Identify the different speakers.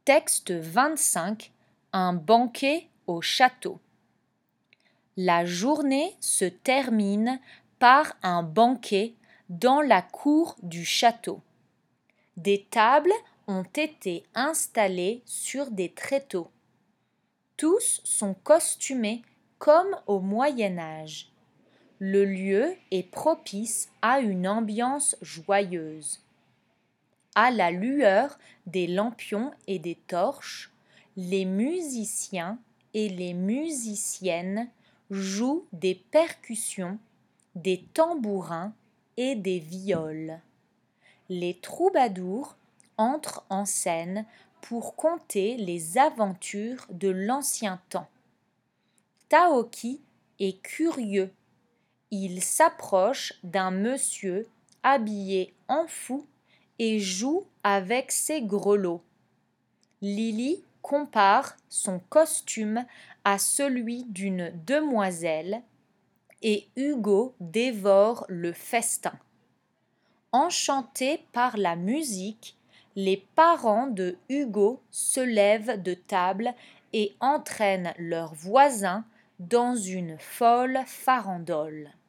Speaker 1: Texte 25. Un banquet au château. La journée se termine par un banquet dans la cour du château. Des tables ont été installées sur des tréteaux. Tous sont costumés comme au Moyen Âge. Le lieu est propice à une ambiance joyeuse. À la lueur des lampions et des torches, les musiciens et les musiciennes jouent des percussions, des tambourins et des viols. Les troubadours entrent en scène pour conter les aventures de l'ancien temps. Taoki est curieux. Il s'approche d'un monsieur habillé en fou et joue avec ses grelots. Lily compare son costume à celui d'une demoiselle et Hugo dévore le festin. Enchantés par la musique, les parents de Hugo se lèvent de table et entraînent leurs voisins dans une folle farandole.